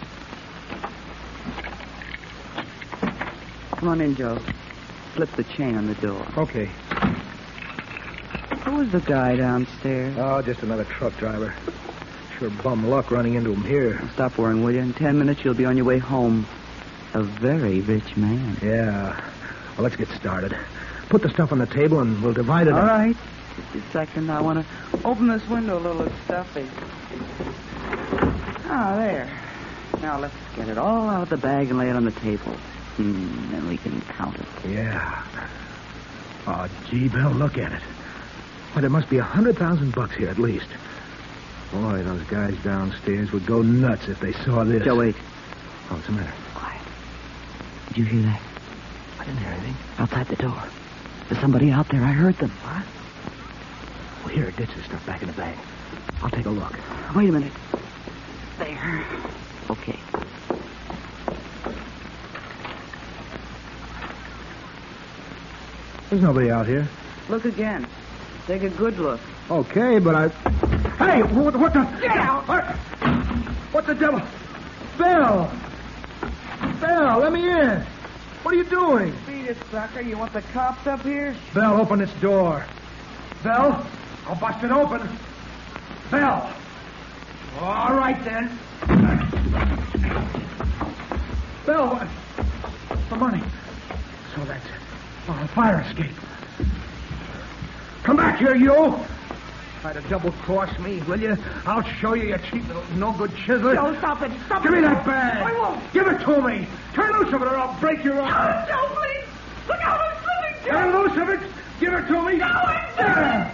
Come on in, Joe. Flip the chain on the door. Okay. Who was the guy downstairs? Oh, just another truck driver. Sure bum luck running into him here. Stop worrying, will you? In ten minutes, you'll be on your way home. A very rich man. Yeah. Well, let's get started. Put the stuff on the table and we'll divide it All up. right. Just a second. I want to open this window a little. It's stuffy. Ah, there. Now, let's get it all out of the bag and lay it on the table. Hmm, then we can count it. Yeah. Oh, gee, Bill, look at it. Why, there must be a hundred thousand bucks here at least. Boy, those guys downstairs would go nuts if they saw this. Joe, wait. Oh, what's the matter? Quiet. Did you hear that? I didn't hear anything. Outside the door. There's somebody out there. I heard them. What? Well, here, ditch this stuff back in the bag. I'll take a look. Wait a minute. There. Okay. There's nobody out here. Look again. Take a good look. Okay, but I... Hey, what, what the... Get out! What, what the devil? Belle! Belle, let me in. What are you doing? Beat it, sucker. You want the cops up here? Belle, open this door. Belle, I'll bust it open. Belle. All right, then. Belle, what? The money. So that's it. Oh, fire escape. Come back here, you. Try to double-cross me, will you? I'll show you, you cheap little no-good chiseler. Joe, stop it. Stop Give it. me that bag. I won't. Give it to me. Turn loose of it or I'll break your arm. Joe, please. Look out, I'm slipping, Joe. Turn loose of it. Give it to me. Joe, I'm slipping.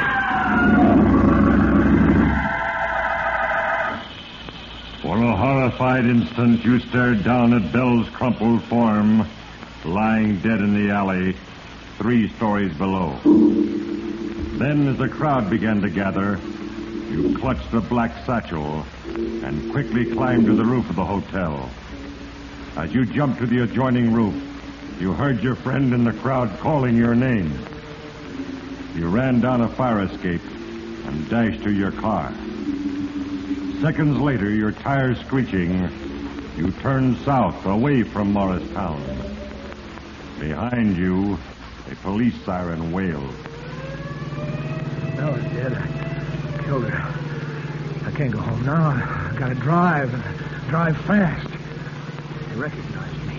For a horrified instant, you stared down at Belle's crumpled form, lying dead in the alley, three stories below. Then, as the crowd began to gather, you clutched the black satchel and quickly climbed to the roof of the hotel. As you jumped to the adjoining roof, you heard your friend in the crowd calling your name. You ran down a fire escape and dashed to your car. Seconds later, your tires screeching, you turned south away from Morristown. Behind you, a police siren wailed. Bella's dead. I killed her. I can't go home now. I gotta drive, and drive fast. They recognize me.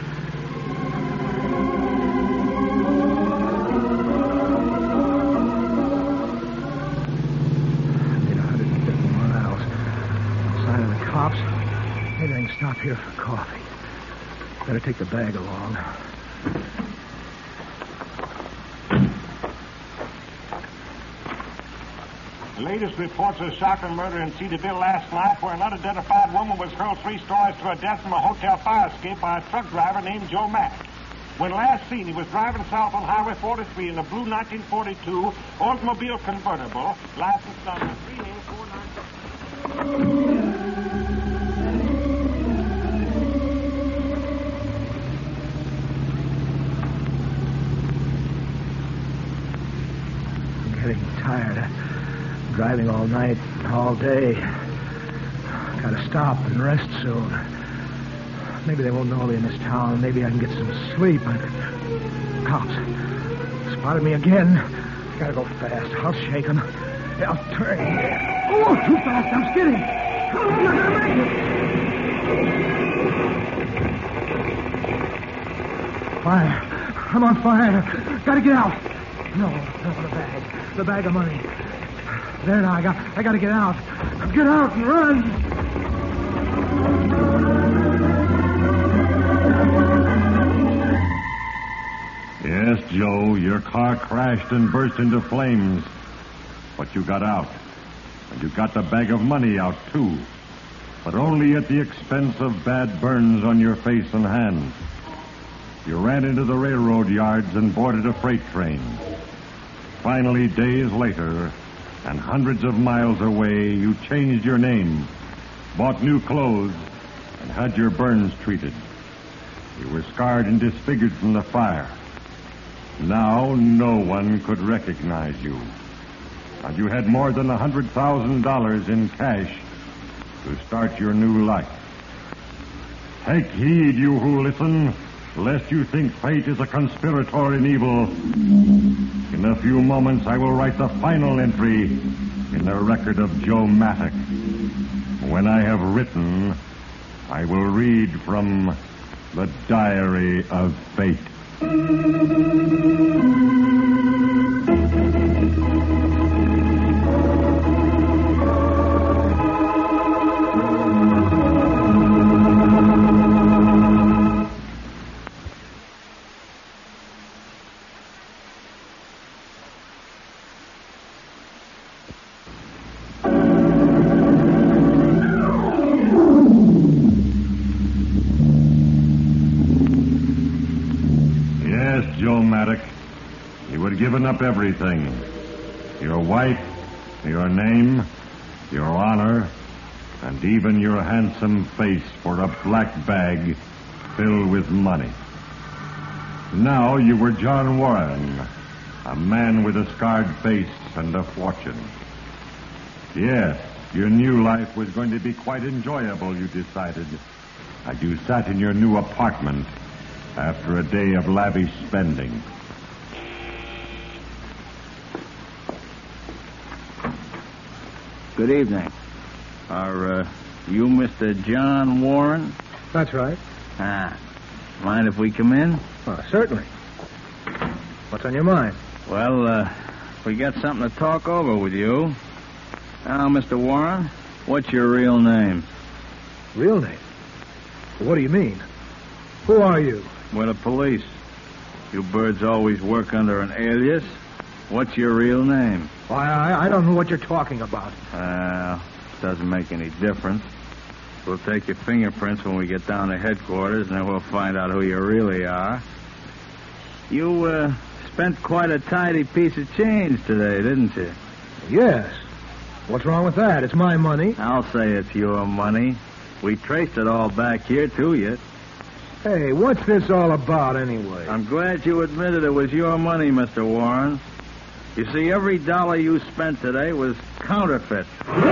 I made one hundred fifty miles. Outside of the cops. Maybe I can stop here for coffee. Better take the bag along. The latest reports of shocking murder in Cedarville last night, where an unidentified woman was hurled three stories to her death from a hotel fire escape by a truck driver named Joe Mack. When last seen, he was driving south on Highway forty-three in a blue nineteen forty-two Oldsmobile convertible, license number three A four nine. I'm getting tired. Driving all night, all day. Gotta stop and rest soon. Maybe they won't know me in this town. Maybe I can get some sleep. I could... Cops. Spotted me again. Gotta go fast. I'll shake them. I'll turn. Oh, too fast. I'm skidding. Oh, I'm not gonna make it. Fire. I'm on fire. Gotta get out. No, no, the bag. The bag of money. There now, I got I gotta get out. Get out and run! Yes, Joe, your car crashed and burst into flames. But you got out. And you got the bag of money out, too. But only at the expense of bad burns on your face and hands. You ran into the railroad yards and boarded a freight train. Finally, days later, and hundreds of miles away, you changed your name, bought new clothes, and had your burns treated. You were scarred and disfigured from the fire. Now no one could recognize you. And you had more than a hundred thousand dollars in cash to start your new life. Take heed, you who listen, lest you think fate is a conspirator in evil. In a few moments, I will write the final entry in the record of Joe Mattock. When I have written, I will read from the Diary of Fate. Given up everything. Your wife, your name, your honor, and even your handsome face for a black bag filled with money. Now you were John Warren, a man with a scarred face and a fortune. Yes, your new life was going to be quite enjoyable, you decided, as you sat in your new apartment after a day of lavish spending. Good evening. Are uh, you Mister John Warren? That's right. Ah. Mind if we come in? Well, certainly. What's on your mind? Well, uh, we got something to talk over with you. Now, Mister Warren, what's your real name? Real name? What do you mean? Who are you? We're the police. You birds always work under an alias. What's your real name? Why, I, I don't know what you're talking about. Well, doesn't make any difference. We'll take your fingerprints when we get down to headquarters, and then we'll find out who you really are. You, uh, spent quite a tidy piece of change today, didn't you? Yes. What's wrong with that? It's my money. I'll say it's your money. We traced it all back here to you. Hey, what's this all about, anyway? I'm glad you admitted it was your money, Mister Warren. You see, every dollar you spent today was counterfeit.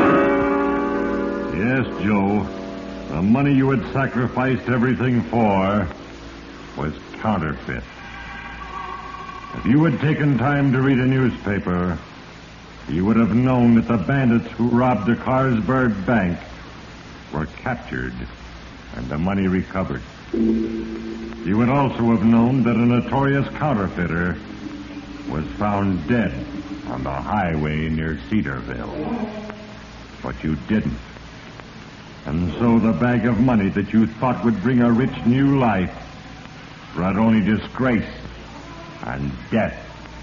Yes, Joe. The money you had sacrificed everything for was counterfeit. If you had taken time to read a newspaper, you would have known that the bandits who robbed the Carlsberg Bank were captured and the money recovered. You would also have known that a notorious counterfeiter was found dead on the highway near Cedarville. But you didn't. And so the bag of money that you thought would bring a rich new life brought only disgrace and death.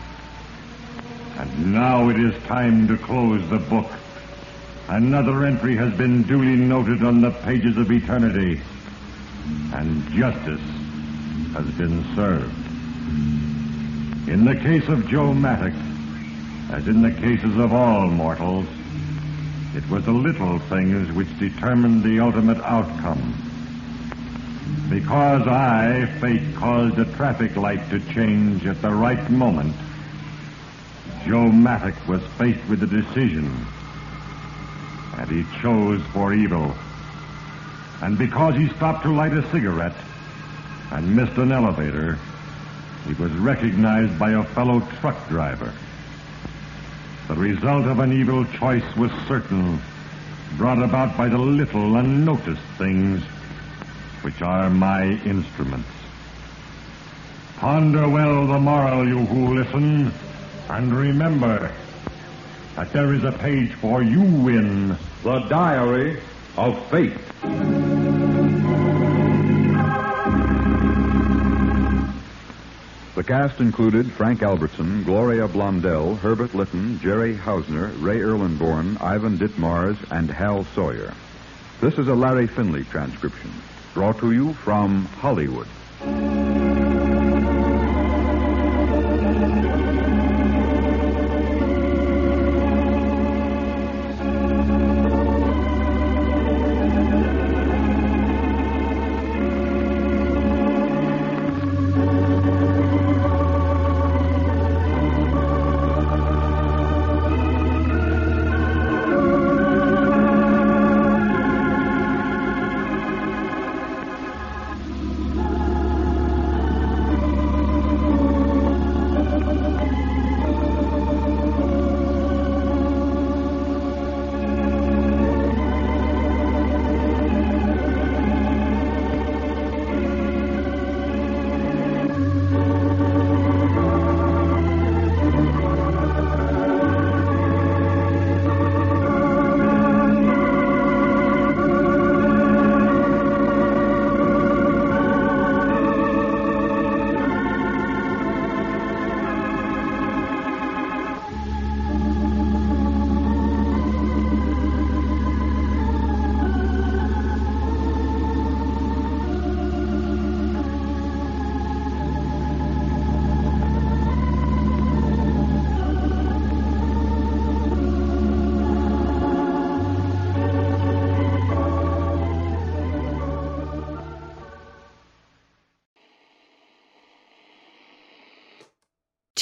And now it is time to close the book. Another entry has been duly noted on the pages of eternity, and justice has been served. In the case of Joe Mattock, as in the cases of all mortals, it was the little things which determined the ultimate outcome. Because I, fate, caused a traffic light to change at the right moment, Joe Mattock was faced with a decision, and he chose for evil. And because he stopped to light a cigarette and missed an elevator, he was recognized by a fellow truck driver. The result of an evil choice was certain, brought about by the little unnoticed things which are my instruments. Ponder well the moral, you who listen, and remember that there is a page for you in the Diary of Fate. The cast included Frank Albertson, Gloria Blondell, Herbert Litton, Jerry Hausner, Ray Erlenborn, Ivan Ditmars, and Hal Sawyer. This is a Larry Finley transcription, brought to you from Hollywood.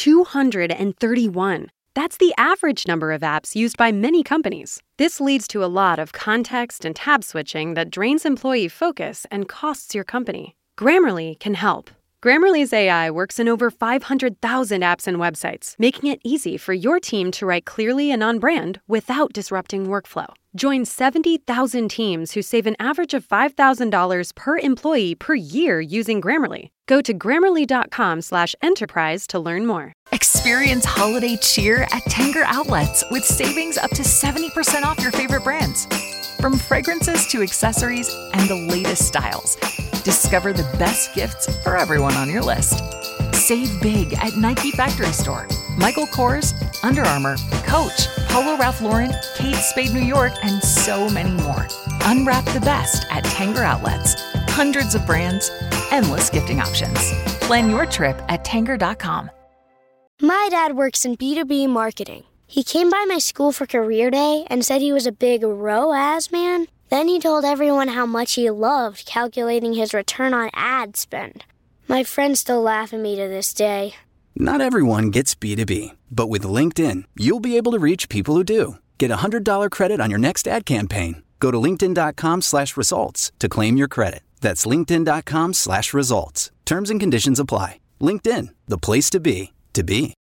two hundred thirty-one. That's the average number of apps used by many companies. This leads to a lot of context and tab switching that drains employee focus and costs your company. Grammarly can help. Grammarly's A I works in over five hundred thousand apps and websites, making it easy for your team to write clearly and on brand without disrupting workflow. Join seventy thousand teams who save an average of five thousand dollars per employee per year using Grammarly. Go to grammarly.com slash enterprise to learn more. Experience holiday cheer at Tanger Outlets with savings up to seventy percent off your favorite brands. From fragrances to accessories and the latest styles, discover the best gifts for everyone on your list. Save big at Nike Factory Store, Michael Kors, Under Armour, Coach, Polo Ralph Lauren, Kate Spade New York, and so many more. Unwrap the best at Tanger Outlets. Hundreds of brands, endless gifting options. Plan your trip at tanger dot com. My dad works in B two B marketing. He came by my school for career day and said he was a big R O A S man. Then he told everyone how much he loved calculating his return on ad spend. My friends still laugh at me to this day. Not everyone gets B two B, but with LinkedIn, you'll be able to reach people who do. Get a one hundred dollars credit on your next ad campaign. Go to linkedin.com slash results to claim your credit. That's linkedin.com slash results. Terms and conditions apply. LinkedIn, the place to be, to be.